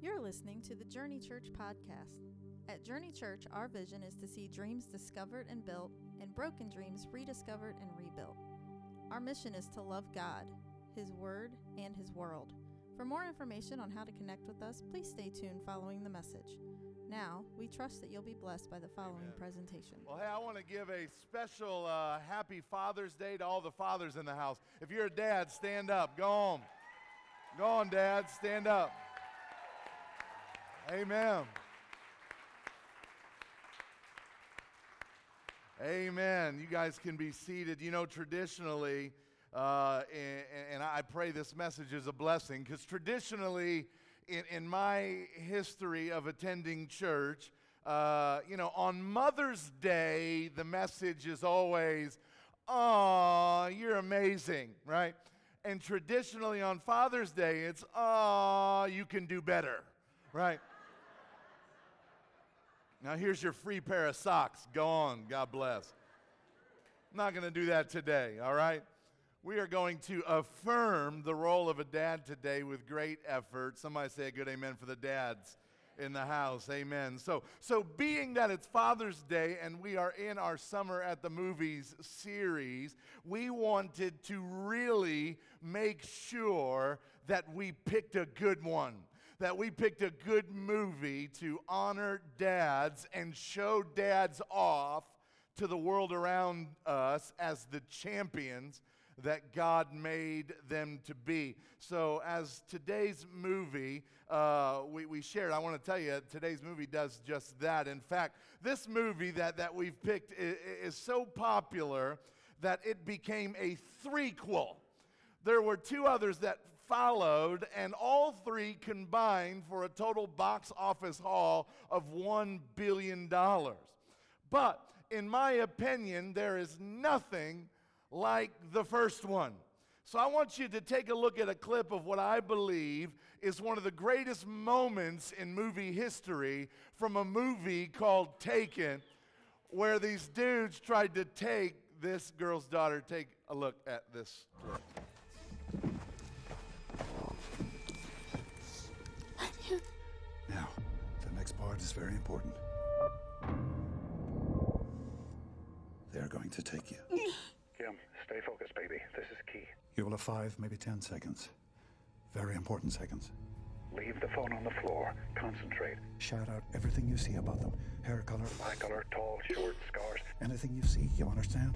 You're listening to the Journey Church podcast. At Journey Church, our vision is to see dreams discovered and built, and broken dreams rediscovered and rebuilt. Our mission is to love God, His Word, and His world. For more information on how to connect with us, please stay tuned following the message. Now, we trust that you'll be blessed by the following presentation. Well, hey, I want to give a special happy Father's Day to all the fathers in the house. If you're a dad, stand up. Go on. Go on, Dad. Stand up. Amen. Amen. You guys can be seated. You know, traditionally, and I pray this message is a blessing, because traditionally, in my history of attending church, on Mother's Day, the message is always, "Aw, you're amazing," right? And traditionally on Father's Day, it's, "Aw, you can do better," right? Now here's your free pair of socks. Go on, God bless. I'm not going to do that today, all right? We are going to affirm the role of a dad today with great effort. Somebody say a good amen for the dads in the house. Amen. So being that it's Father's Day and we are in our Summer at the Movies series, we wanted to really make sure that we picked a good one, that we picked a good movie to honor dads and show dads off to the world around us as the champions that God made them to be. So as today's movie, we shared, I want to tell you, today's movie does just that. In fact, this movie that we've picked is so popular that it became a threequel. There were two others that followed, and all three combined for a total box office haul of $1 billion. But in my opinion, there is nothing like the first one. So I want you to take a look at a clip of what I believe is one of the greatest moments in movie history from a movie called Taken, where these dudes tried to take this girl's daughter. Take a look at this clip. Now, the next part is very important. They're going to take you. Kim, stay focused, baby. This is key. You will have 5, maybe 10 seconds. Very important seconds. Leave the phone on the floor. Concentrate. Shout out everything you see about them. Hair color. Eye color, tall, short, scars. Anything you see, you understand?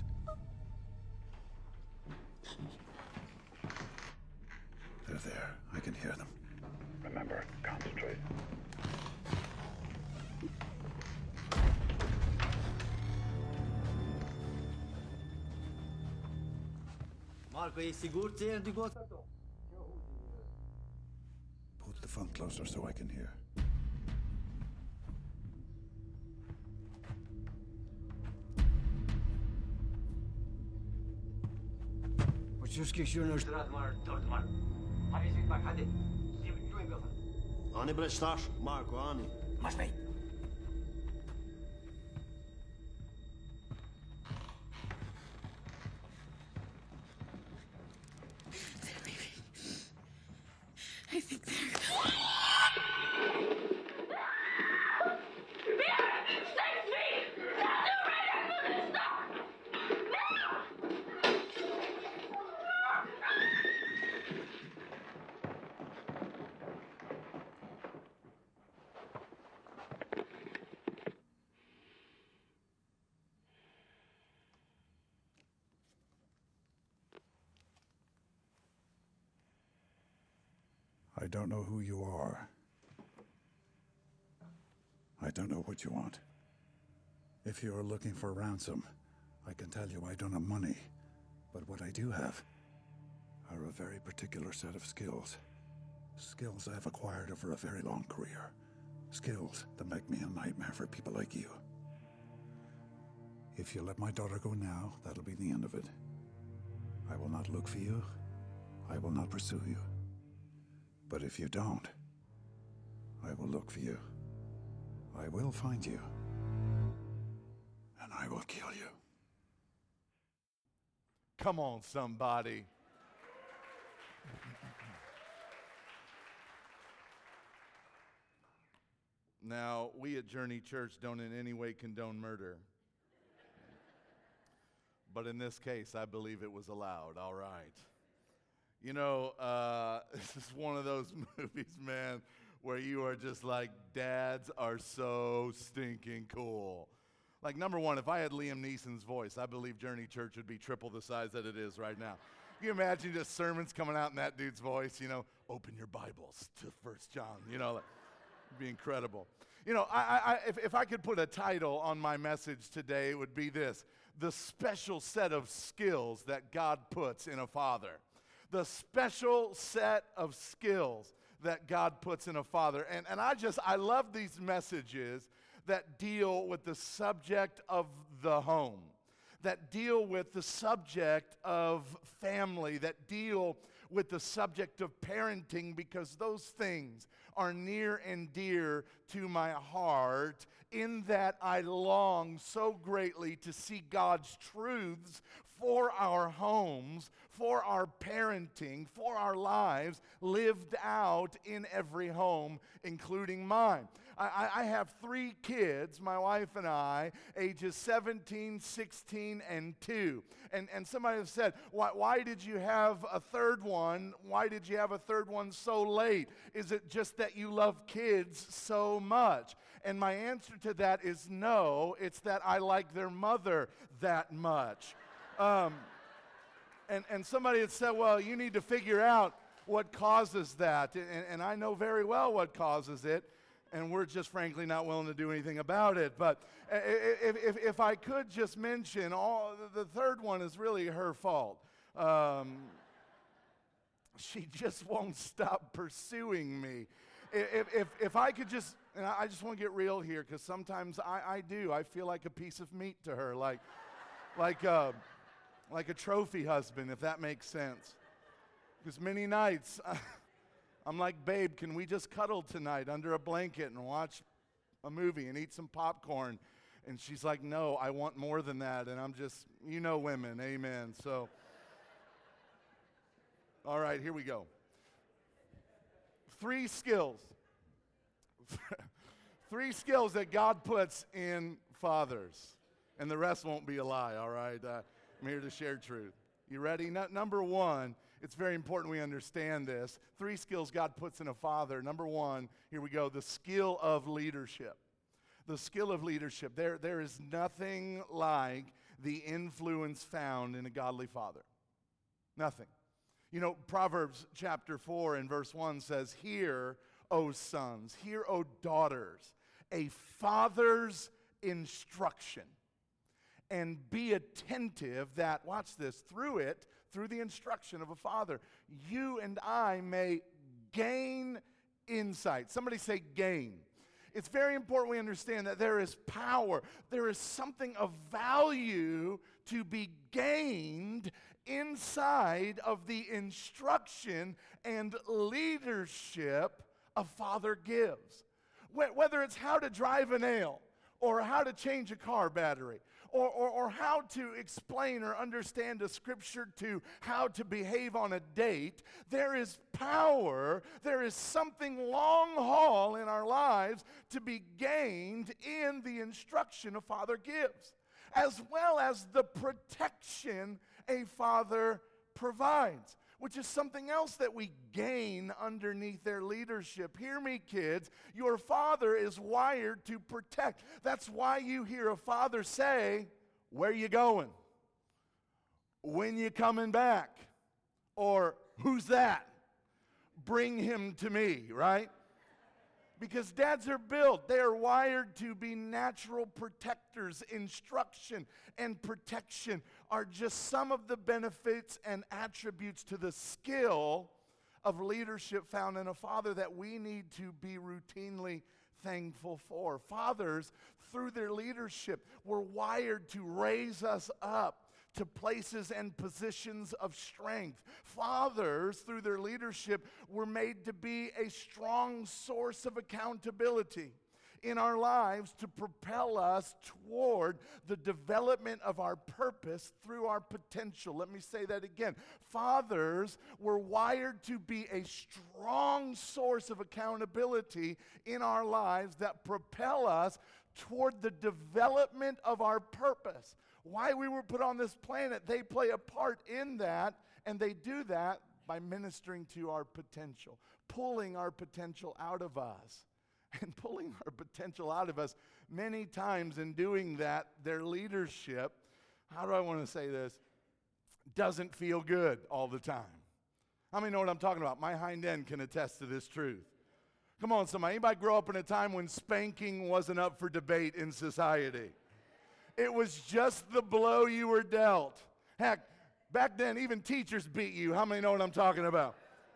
They're there. I can hear them. Remember, concentrate. Marco, e sigur të erë dy gota? Put the phone closer so I can hear. Po që s'ke shurë në shtrat marë, dorë të marë. Hajde si pak, hajde. Ju e bëthën. Ani bre shtash, Marko, ani. Ma shpejt. I think they're... I don't know who you are. I don't know what you want. If you are looking for ransom, I can tell you I don't have money. But what I do have are a very particular set of skills. Skills I've acquired over a very long career. Skills that make me a nightmare for people like you. If you let my daughter go now, that'll be the end of it. I will not look for you. I will not pursue you. But if you don't, I will look for you. I will find you. And I will kill you. Come on, somebody. Now, we at Journey Church don't in any way condone murder. But in this case, I believe it was allowed. All right. You know, this is one of those movies, man, where you are just like, dads are so stinking cool. Like, number one, if I had Liam Neeson's voice, I believe Journey Church would be triple the size that it is right now. Can you imagine just sermons coming out in that dude's voice, you know, open your Bibles to 1 John, you know, it'd be incredible. You know, if I could put a title on my message today, it would be this: the special set of skills that God puts in a father. The special set of skills that God puts in a father. And I love these messages that deal with the subject of the home, that deal with the subject of family, that deal with the subject of parenting, because those things are near and dear to my heart, in that I long so greatly to see God's truths for our homes, for our parenting, for our lives lived out in every home, including mine. I have 3 kids, my wife and I, ages 17, 16, and 2. And somebody has said, why did you have a third one? Why did you have a third one so late? Is it just that you love kids so much? And my answer to that is no, it's that I like their mother that much. And somebody had said, well, you need to figure out what causes that. And I know very well what causes it. And we're just frankly not willing to do anything about it. But if I could just mention, the third one is really her fault. She just won't stop pursuing me. If I could just, and I just want to get real here, because sometimes I do. I feel like a piece of meat to her, like a trophy husband, if that makes sense. Because many nights, I'm like, babe, can we just cuddle tonight under a blanket and watch a movie and eat some popcorn? And she's like, no, I want more than that. And I'm just, you know women, amen. So, all right, here we go. 3 skills. 3 skills that God puts in fathers. And the rest won't be a lie, all right? I'm here to share truth. You ready? Number 1, it's very important we understand this. 3 skills God puts in a father. Number 1, here we go, the skill of leadership. The skill of leadership. There is nothing like the influence found in a godly father. Nothing. You know, Proverbs chapter 4 and verse 1 says, hear, O sons, hear, O daughters, a father's instruction, and be attentive that, watch this, through the instruction of a father, you and I may gain insight. Somebody say gain. It's very important we understand that there is power, there is something of value to be gained inside of the instruction and leadership a father gives. Whether it's how to drive a nail, or how to change a car battery, or how to explain or understand a scripture, to how to behave on a date, there is power, there is something long haul in our lives to be gained in the instruction a father gives, as well as the protection a father provides, which is something else that we gain underneath their leadership. Hear me, kids. Your father is wired to protect. That's why you hear a father say, where you going? When you coming back? Or who's that? Bring him to me, right? Because dads are built, they are wired to be natural protectors. Instruction and protection are just some of the benefits and attributes to the skill of leadership found in a father that we need to be routinely thankful for. Fathers, through their leadership, were wired to raise us up to places and positions of strength. Fathers, through their leadership, were made to be a strong source of accountability. in our lives to propel us toward the development of our purpose through our potential. Let me say that again. Fathers were wired to be a strong source of accountability in our lives that propel us toward the development of our purpose. Why we were put on this planet, they play a part in that, and they do that by ministering to our potential, pulling our potential out of us. And pulling our potential out of us, many times in doing that, their leadership, how do I want to say this, doesn't feel good all the time. How many know what I'm talking about? My hind end can attest to this truth. Come on, somebody. Anybody grow up in a time when spanking wasn't up for debate in society? It was just the blow you were dealt. Heck, back then, even teachers beat you. How many know what I'm talking about?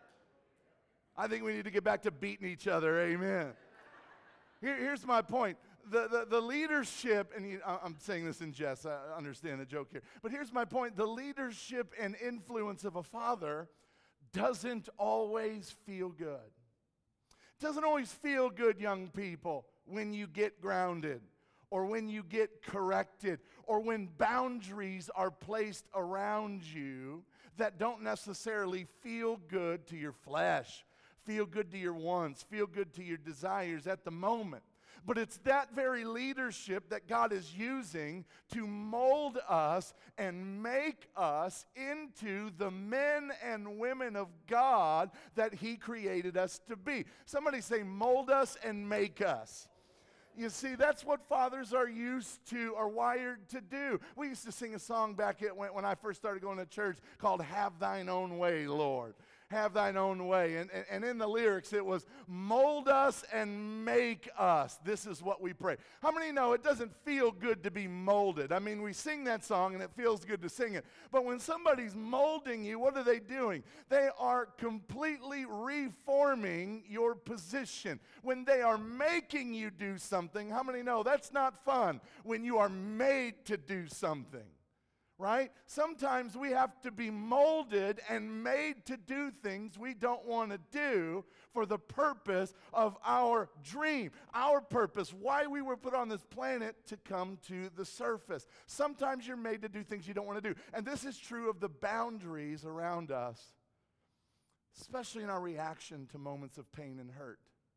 I think we need to get back to beating each other. Amen. Here's my point. The leadership, and I'm saying this in jest, I understand the joke here, but here's my point. The leadership and influence of a father doesn't always feel good. It doesn't always feel good, young people, when you get grounded, or when you get corrected, or when boundaries are placed around you that don't necessarily feel good to your flesh, feel good to your wants, feel good to your desires at the moment. But it's that very leadership that God is using to mold us and make us into the men and women of God that He created us to be. Somebody say, mold us and make us. You see, that's what fathers are used to, are wired to do. We used to sing a song back when I first started going to church called Have Thine Own Way, Lord. Have thine own way. And in the lyrics, it was, mold us and make us. This is what we pray. How many know it doesn't feel good to be molded? I mean, we sing that song and it feels good to sing it. But when somebody's molding you, what are they doing? They are completely reforming your position. When they are making you do something, how many know that's not fun when you are made to do something? Right? Sometimes we have to be molded and made to do things we don't want to do for the purpose of our dream, our purpose, why we were put on this planet to come to the surface. Sometimes you're made to do things you don't want to do. And this is true of the boundaries around us, especially in our reaction to moments of pain and hurt.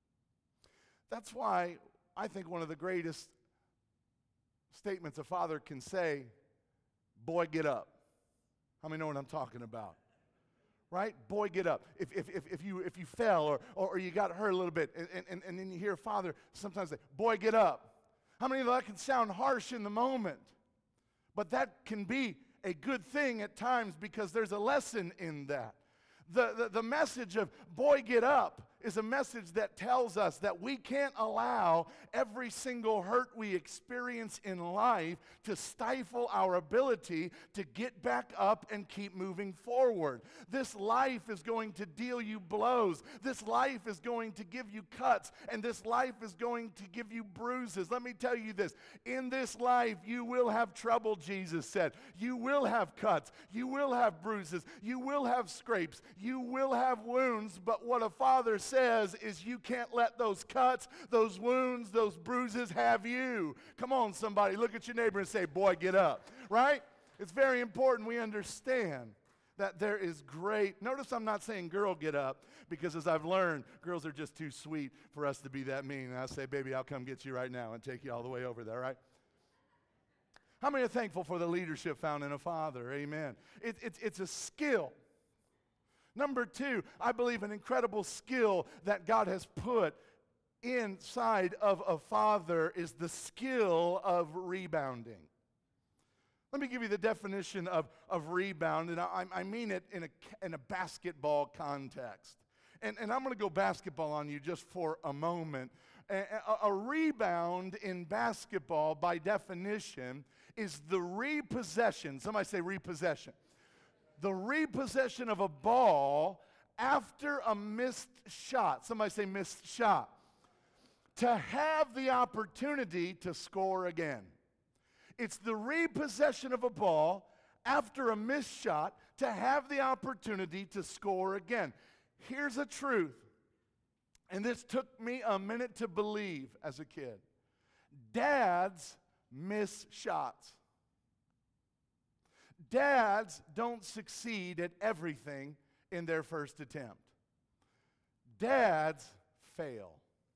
That's why I think one of the greatest statements a father can say, boy, get up. How many know what I'm talking about? Right? Boy, get up. If you fell or you got hurt a little bit, and then you hear a father sometimes say, boy, get up. How many of that can sound harsh in the moment? But that can be a good thing at times because there's a lesson in that. The message of boy, get up is a message that tells us that we can't allow every single hurt we experience in life to stifle our ability to get back up and keep moving forward. This life is going to deal you blows. This life is going to give you cuts, and this life is going to give you bruises. Let me tell you this. In this life, you will have trouble, Jesus said. You will have cuts. You will have bruises. You will have scrapes. You will have wounds, but what a father says is you can't let those cuts, those wounds, those bruises have you. Come on, somebody, look at your neighbor and say, boy, get up, right? It's very important we understand that there is great, notice I'm not saying girl, get up, because as I've learned, girls are just too sweet for us to be that mean. And I say, baby, I'll come get you right now and take you all the way over there, right? How many are thankful for the leadership found in a father? Amen. It's a skill. Number two, I believe an incredible skill that God has put inside of a father is the skill of rebounding. Let me give you the definition of rebound, and I mean it in a basketball context. And I'm going to go basketball on you just for a moment. A rebound in basketball, by definition, is the repossession. Somebody say repossession. The repossession of a ball after a missed shot. Somebody say missed shot. To have the opportunity to score again. It's the repossession of a ball after a missed shot to have the opportunity to score again. Here's a truth. and this took me a minute to believe as a kid, dads miss shots. Dads don't succeed at everything in their first attempt. Dads fail.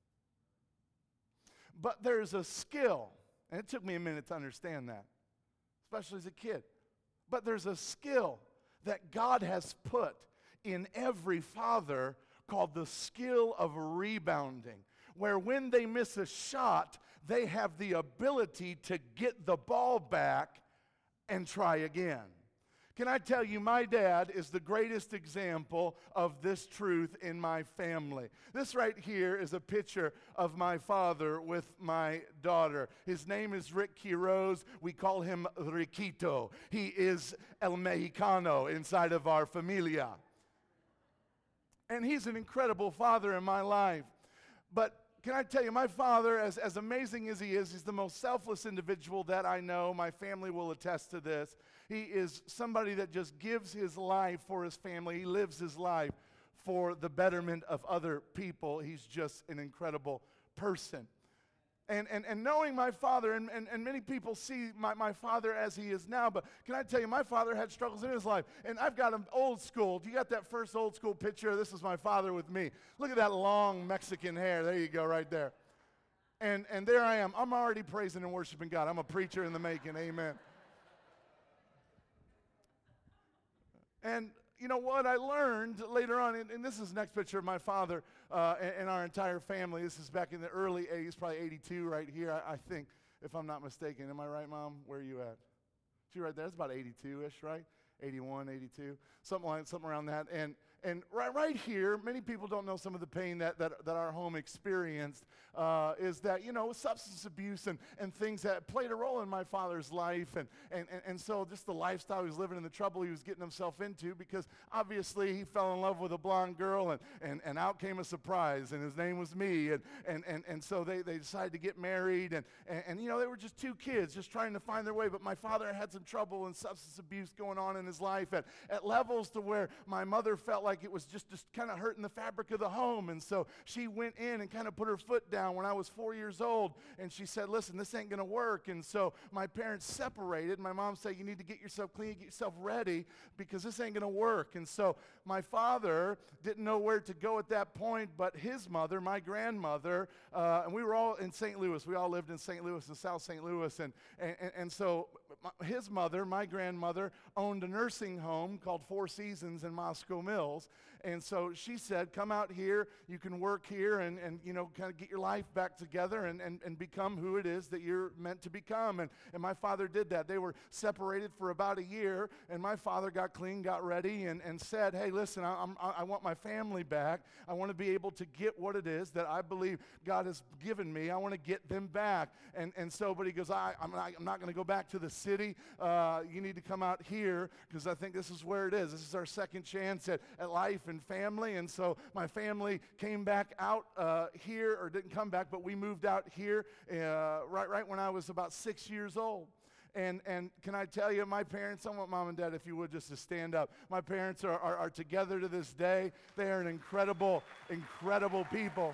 But there's a skill, and it took me a minute to understand that, especially as a kid. But there's a skill that God has put in every father called the skill of rebounding, where when they miss a shot, they have the ability to get the ball back and try again. Can I tell you, my dad is the greatest example of this truth in my family. This right here is a picture of my father with my daughter. His name is Rick Quiroz. We call him Riquito. He is El Mexicano inside of our familia. And he's an incredible father in my life. But can I tell you, my father, as amazing as he is, he's the most selfless individual that I know. My family will attest to this. He is somebody that just gives his life for his family. He lives his life for the betterment of other people. He's just an incredible person. And knowing my father, and many people see my father as he is now, but can I tell you, my father had struggles in his life. And I've got him old school. Do you got that first old school picture? This is my father with me. Look at that long Mexican hair. There you go, right there. And there I am. I'm already praising and worshiping God. I'm a preacher in the making. Amen. And you know what I learned later on, and this is the next picture of my father and our entire family. This is back in the early 80s, probably 82 right here, I think, if I'm not mistaken. Am I right, Mom? Where are you at? She right there. It's about 82-ish, right? 81, 82, something around that. And right here, many people don't know some of the pain that our home experienced, is that, you know, substance abuse and things that played a role in my father's life. And so just the lifestyle he was living and the trouble he was getting himself into, because obviously he fell in love with a blonde girl and out came a surprise, and his name was me. And so they decided to get married. And you know, they were just two kids just trying to find their way. But my father had some trouble and substance abuse going on in his life at levels to where my mother felt like it was just kind of hurting the fabric of the home. And so she went in and kind of put her foot down when I was 4 years old, and she said, listen, this ain't going to work. And so my parents separated. My mom said, you need to get yourself clean, get yourself ready, because this ain't going to work. And so my father didn't know where to go at that point, but his mother, my grandmother, and we were all in St. Louis. We all lived in St. Louis, in South St. Louis. And so his mother, my grandmother, owned a nursing home called Four Seasons in Moscow Mills. And so she said, come out here, you can work here and you know, kind of get your life back together and become who it is that you're meant to become. And my father did that. They were separated for about a year, and my father got clean, got ready, and said, hey, listen, I want my family back. I want to be able to get what it is that I believe God has given me. I want to get them back. And so, but he goes, I'm not going to go back to the city. You need to come out here, because I think this is where it is. This is our second chance at life and family. And so my family came back out here, or didn't come back, but we moved out here right when I was about 6 years old. And can I tell you, my parents, I want Mom and Dad, if you would, just to stand up. My parents are together to this day. They are an incredible, incredible people.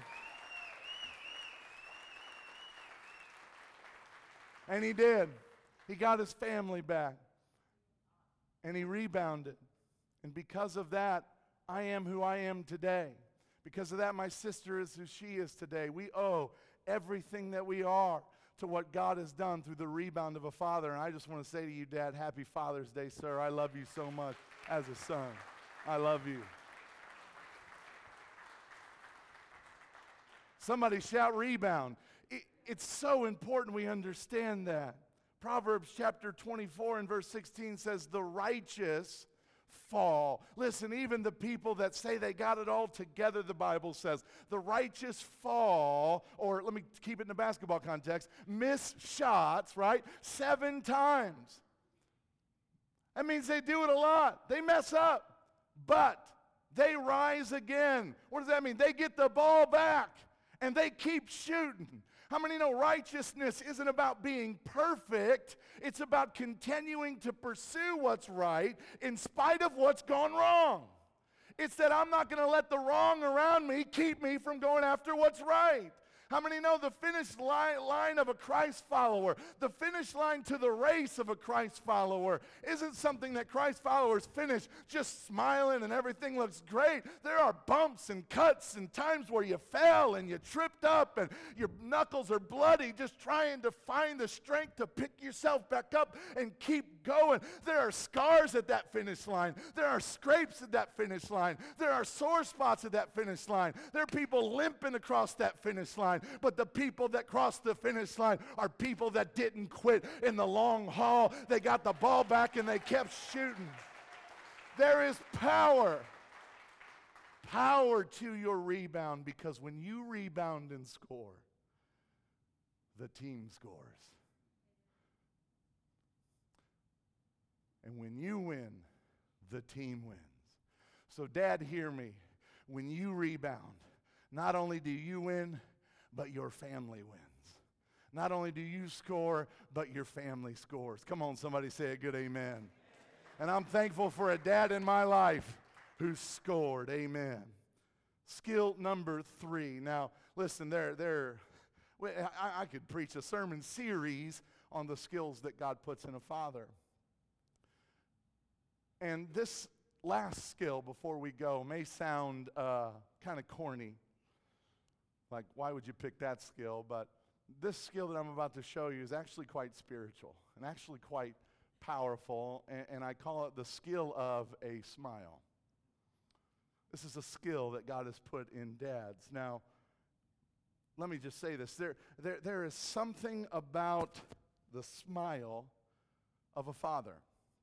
And he did. He got his family back. And he rebounded. And because of that, I am who I am today. Because of that, my sister is who she is today. We owe everything that we are to what God has done through the rebound of a father. And I just want to say to you, Dad, happy Father's Day, sir. I love you so much as a son. I love you. Somebody shout rebound. It's so important we understand that. Proverbs chapter 24 and verse 16 says, the righteous fall. Listen, even the people that say they got it all together, the Bible says, the righteous fall, or let me keep it in the basketball context, miss shots, right? 7 times. That means they do it a lot. They mess up, but they rise again. What does that mean? They get the ball back and they keep shooting. How many know righteousness isn't about being perfect? It's about continuing to pursue what's right in spite of what's gone wrong. It's that I'm not going to let the wrong around me keep me from going after what's right. How many know the finish line of a Christ follower, the finish line to the race of a Christ follower isn't something that Christ followers finish just smiling and everything looks great. There are bumps and cuts and times where you fell and you tripped up and your knuckles are bloody just trying to find the strength to pick yourself back up and keep going. There are scars at that finish line. There are scrapes at that finish line. There are sore spots at that finish line. There are people limping across that finish line. But the people that crossed the finish line are people that didn't quit in the long haul. They got the ball back and they kept shooting. There is power to your rebound, because when you rebound and score, the team scores. And when you win, the team wins. So Dad, hear me. When you rebound, not only do you win, but your family wins. Not only do you score, but your family scores. Come on, somebody say a good amen. And I'm thankful for a dad in my life who scored. Amen. Skill number 3. Now, listen, I could preach a sermon series on the skills that God puts in a father. And this last skill before we go may sound kind of corny. Like, why would you pick that skill? But this skill that I'm about to show you is actually quite spiritual and actually quite powerful, and I call it the skill of a smile. This is a skill that God has put in dads. Now, let me just say this. There is something about the smile of a father.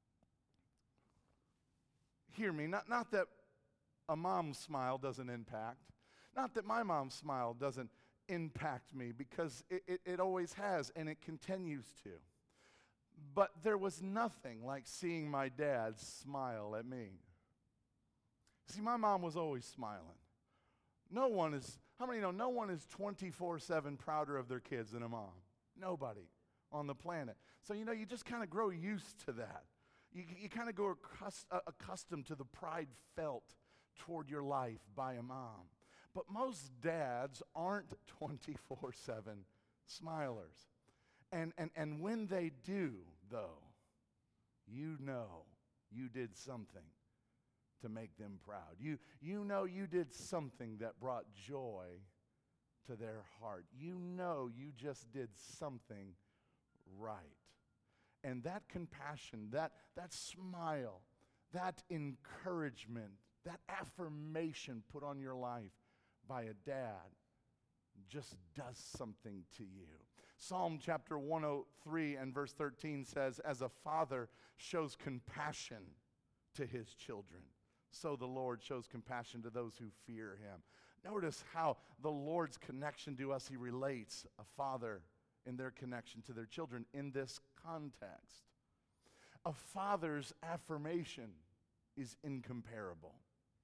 Hear me, not that a mom's smile doesn't impact. Not that my mom's smile doesn't impact me, because it always has, and it continues to. But there was nothing like seeing my dad smile at me. See, my mom was always smiling. How many know no one is 24/7 prouder of their kids than a mom? Nobody on the planet. So, you just kind of grow used to that. You kind of go accustomed to the pride felt toward your life by a mom. But most dads aren't 24/7 smilers. And when they do, though, you know you did something to make them proud. You know you did something that brought joy to their heart. You know you just did something right. And that compassion, that smile, that encouragement, that affirmation put on your life by a dad just does something to you. Psalm chapter 103 and verse 13 says, as a father shows compassion to his children, so the Lord shows compassion to those who fear him. Notice how the Lord's connection to us, he relates a father in their connection to their children in this context. A father's affirmation is incomparable.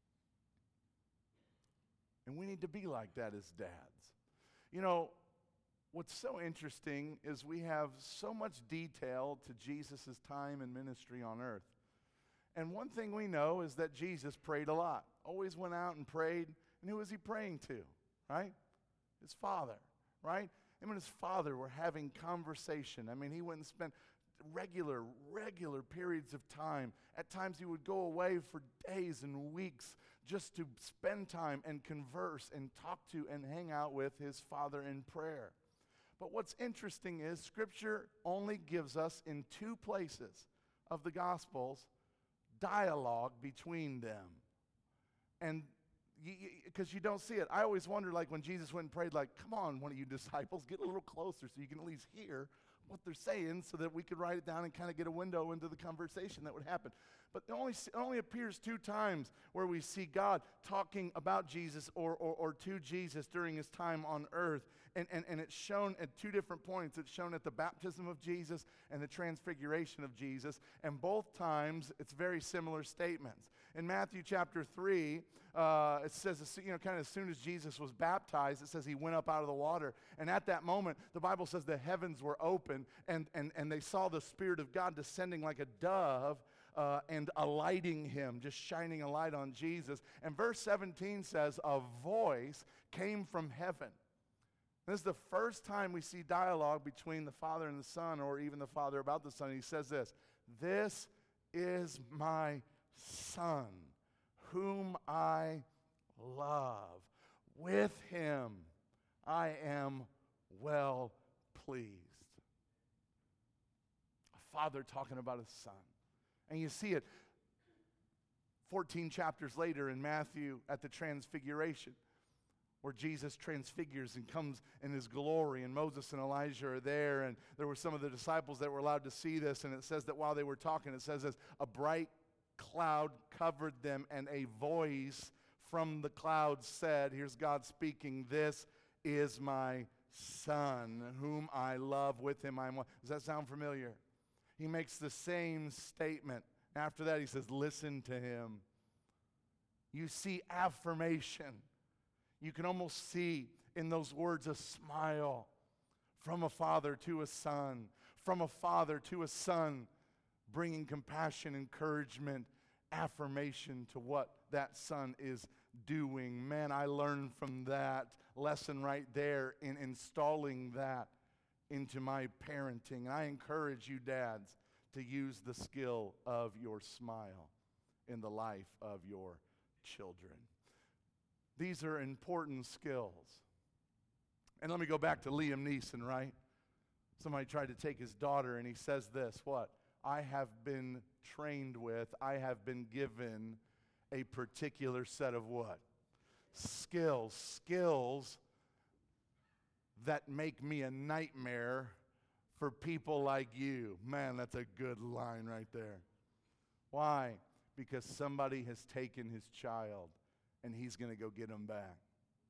And we need to be like that as dads. What's so interesting is we have so much detail to Jesus' time and ministry on earth. And one thing we know is that Jesus prayed a lot. Always went out and prayed. And who was he praying to, right? His Father, right? Him and his Father were having conversation. I mean, he went and spent regular periods of time. At times he would go away for days and weeks just to spend time and converse and talk to and hang out with his Father in prayer. But what's interesting is Scripture only gives us in 2 places of the Gospels dialogue between them. And because you don't see it. I always wonder, like when Jesus went and prayed, like, come on, one of you disciples, get a little closer so you can at least hear what they're saying so that we could write it down and kind of get a window into the conversation that would happen. But it only appears 2 times where we see God talking about Jesus or to Jesus during his time on earth. And it's shown at 2 different points. It's shown at the baptism of Jesus and the transfiguration of Jesus. And both times, it's very similar statements. In Matthew chapter 3, it says, kind of as soon as Jesus was baptized, it says he went up out of the water. And at that moment, the Bible says the heavens were open and they saw the Spirit of God descending like a dove and alighting him, just shining a light on Jesus. And verse 17 says, a voice came from heaven. This is the first time we see dialogue between the Father and the Son, or even the Father about the Son. He says this is my Son, whom I love. With him I am well pleased. A father talking about his son. And you see it 14 chapters later in Matthew at the Transfiguration, where Jesus transfigures and comes in his glory, and Moses and Elijah are there, and there were some of the disciples that were allowed to see this, and it says that while they were talking, it says this, a bright cloud covered them, and a voice from the cloud said, here's God speaking, this is my Son, whom I love, with him I am well. Does that sound familiar? He makes the same statement. After that, he says, listen to him. You see affirmation. You can almost see in those words a smile from a father to a son, from a father to a son, bringing compassion, encouragement, affirmation to what that son is doing. Man, I learned from that lesson right there in installing that into my parenting. And I encourage you dads to use the skill of your smile in the life of your children. These are important skills. And let me go back to Liam Neeson, right? Somebody tried to take his daughter, and he says this, what? I have been trained with, I have been given a particular set of what? Skills. Skills that make me a nightmare for people like you. Man, that's a good line right there. Why? Because somebody has taken his child, and he's going to go get him back.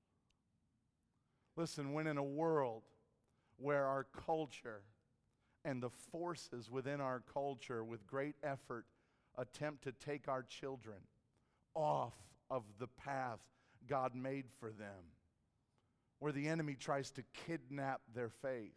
Listen, when in a world where our culture and the forces within our culture with great effort attempt to take our children off of the path God made for them, where the enemy tries to kidnap their faith,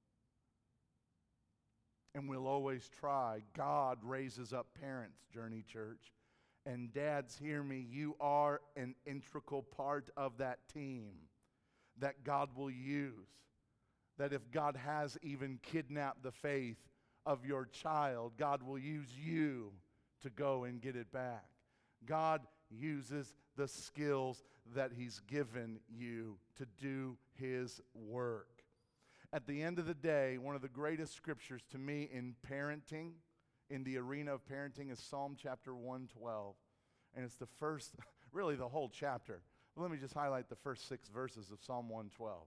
and we'll always try, God raises up parents, Journey Church. And dads, hear me, you are an integral part of that team that God will use. That if God has even kidnapped the faith of your child, God will use you to go and get it back. God uses the skills that he's given you to do his work. At the end of the day, one of the greatest scriptures to me in parenting, in the arena of parenting, is Psalm chapter 112. And it's the first, really the whole chapter. Let me just highlight the first 6 verses of Psalm 112.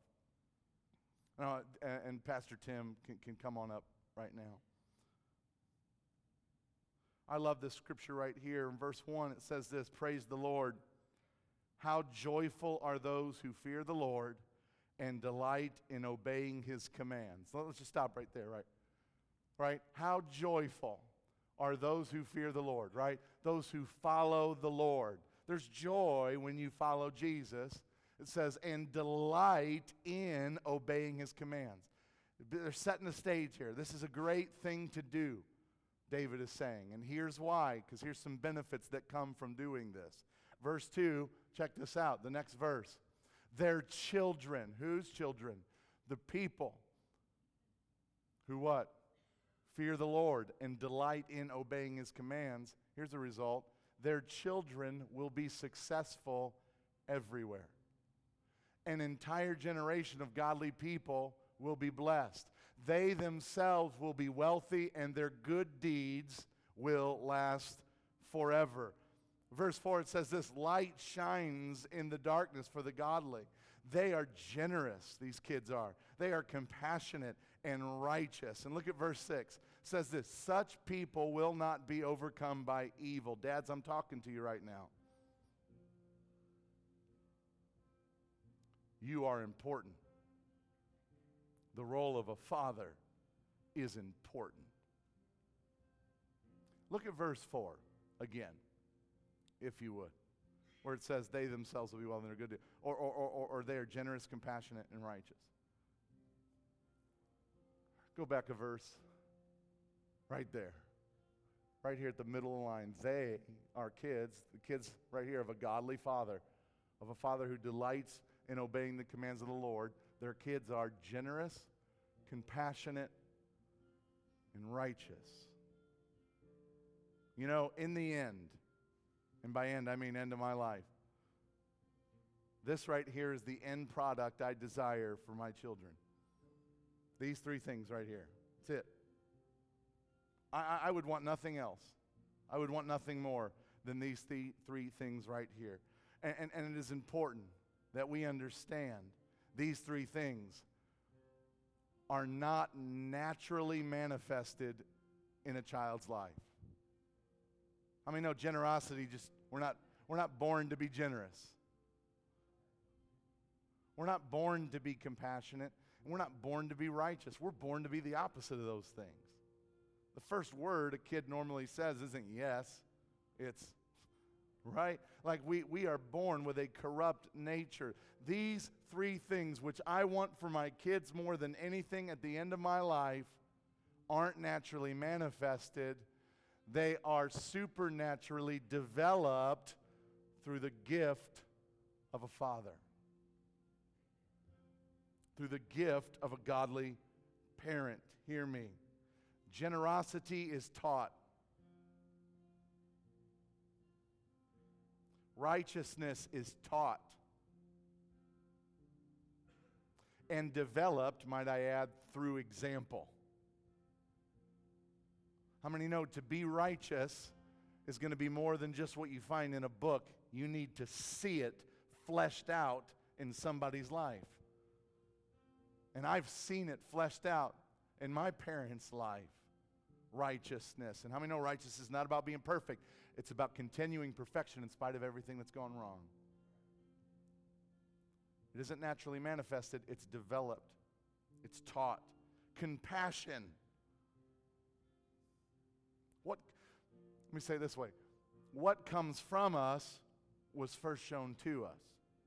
And Pastor Tim can come on up right now. I love this scripture right here. In verse 1, it says this, praise the Lord. How joyful are those who fear the Lord and delight in obeying his commands. Let's just stop right there, right? Right? How joyful are those who fear the Lord, right? Those who follow the Lord. There's joy when you follow Jesus. It says, and delight in obeying his commands. They're setting the stage here. This is a great thing to do, David is saying. And here's why, because here's some benefits that come from doing this. Verse 2, check this out, the next verse. Their children. Whose children? The people who what? Fear the Lord and delight in obeying his commands. Here's the result. Their children will be successful everywhere. An entire generation of godly people will be blessed. They themselves will be wealthy, and their good deeds will last forever. Verse 4, it says this, light shines in the darkness for the godly. They are generous, these kids are. They are compassionate and righteous. And look at verse 6. It says this, such people will not be overcome by evil. Dads, I'm talking to you right now. You are important. The role of a father is important. Look at verse 4 again, if you would, where it says they themselves will be well and they're good, or they are generous, compassionate, and righteous. Go back a verse right there. right here at the middle of the line. They are kids, the kids right here of a godly father, of a father who delights in obeying the commands of the Lord. Their kids are generous, compassionate, and righteous. You know, in the end, and by end I mean end of my life, this right here is the end product I desire for my children. These three things right here. That's it. I would want nothing else. I would want nothing more than these three things right here. And it is important that we understand these three things are not naturally manifested in a child's life. I mean, no, generosity we're not born to be generous. We're not born to be compassionate, and we're not born to be righteous. We're born to be the opposite of those things. The first word a kid normally says isn't yes, it's right. Like we are born with a corrupt nature. These three things, which I want for my kids more than anything at the end of my life, aren't naturally manifested. They are supernaturally developed through the gift of a father, through the gift of a godly parent. Hear me. Generosity is taught. Righteousness is taught and developed, might I add, through example. How many know to be righteous is going to be more than just what you find in a book? You need to see it fleshed out in somebody's life. And I've seen it fleshed out in my parents' life. Righteousness. And how many know righteousness is not about being perfect? It's about continuing perfection in spite of everything that's gone wrong. It isn't naturally manifested, it's developed. It's taught. Compassion. Let me say it this way. What comes from us was first shown to us.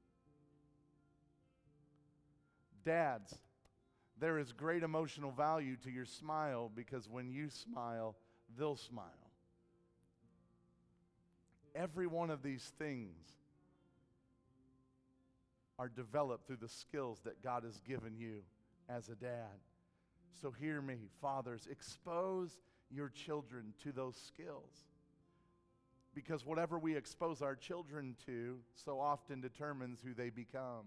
Dads, there is great emotional value to your smile because when you smile, they'll smile. Every one of these things are developed through the skills that God has given you as a dad. So hear me, fathers, expose your children to those skills. Because whatever we expose our children to so often determines who they become.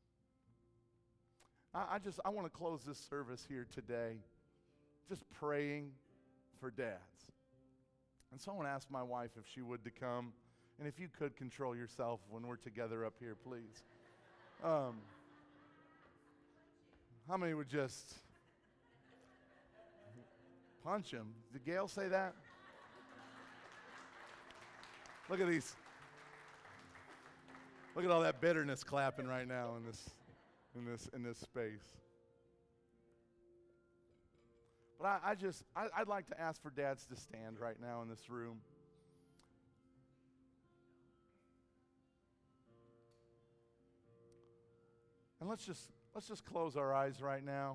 I want to close this service here today just praying for dads. And so I want to ask my wife if she would to come. And if you could control yourself when we're together up here, please. How many would just punch him? Did Gail say that? Look at these. Look at all that bitterness clapping right now in this space. But I'd like to ask for dads to stand right now in this room. And let's just close our eyes right now.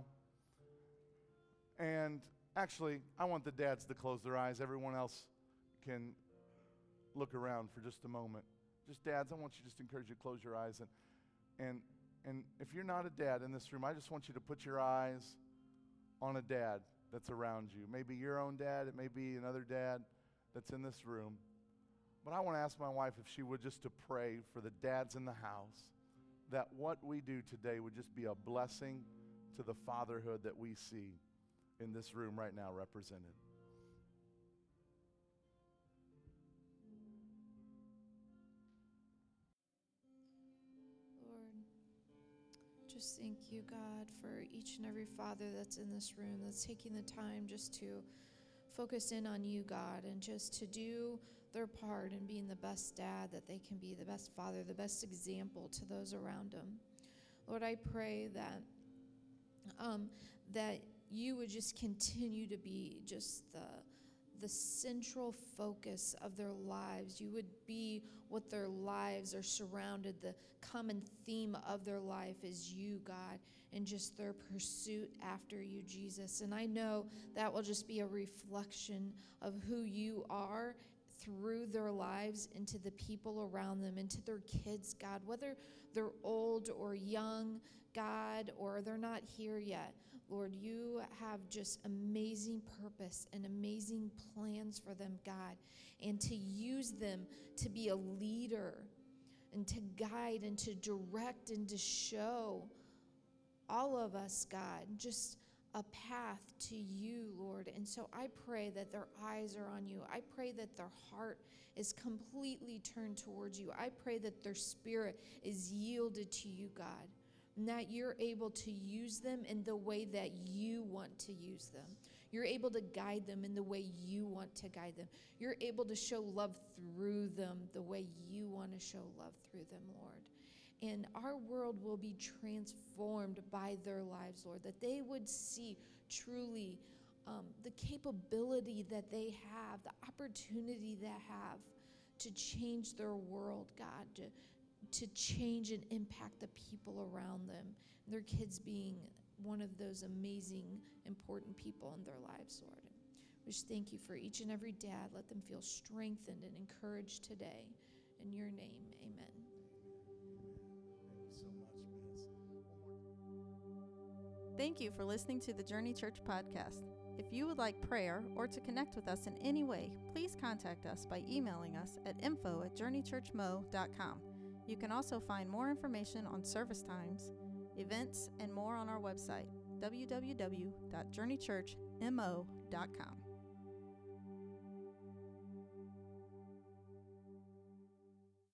And actually, I want the dads to close their eyes. Everyone else can look around for just a moment. Just dads, I want you just to encourage you to close your eyes. And if you're not a dad in this room, I just want you to put your eyes on a dad that's around you. Maybe your own dad, it may be another dad that's in this room. But I want to ask my wife if she would just to pray for the dads in the house, that what we do today would just be a blessing to the fatherhood that we see in this room right now represented. Just thank you, God, for each and every father that's in this room that's taking the time just to focus in on you, God, and just to do their part in being the best dad that they can be, the best father, the best example to those around them. Lord, I pray that that you would just continue to be just the central focus of their lives. You would be what their lives are surrounded. The common theme of their life is you, God, and just their pursuit after you, Jesus. And I know that will just be a reflection of who you are through their lives into the people around them, into their kids, God, whether they're old or young, God, or they're not here yet. Lord, you have just amazing purpose and amazing plans for them, God, and to use them to be a leader and to guide and to direct and to show all of us, God, just a path to you, Lord. And so I pray that their eyes are on you. I pray that their heart is completely turned towards you. I pray that their spirit is yielded to you, God, and that you're able to use them in the way that you want to use them. You're able to guide them in the way you want to guide them. You're able to show love through them the way you want to show love through them, Lord. And our world will be transformed by their lives, Lord, that they would see truly the capability that they have, the opportunity they have to change their world, God, to change and impact the people around them, and their kids being one of those amazing, important people in their lives, Lord. We just thank you for each and every dad. Let them feel strengthened and encouraged today. In your name, amen. Thank you for listening to the Journey Church podcast. If you would like prayer or to connect with us in any way, please contact us by emailing us at info@journeychurchmo.com. You can also find more information on service times, events, and more on our website, www.journeychurchmo.com.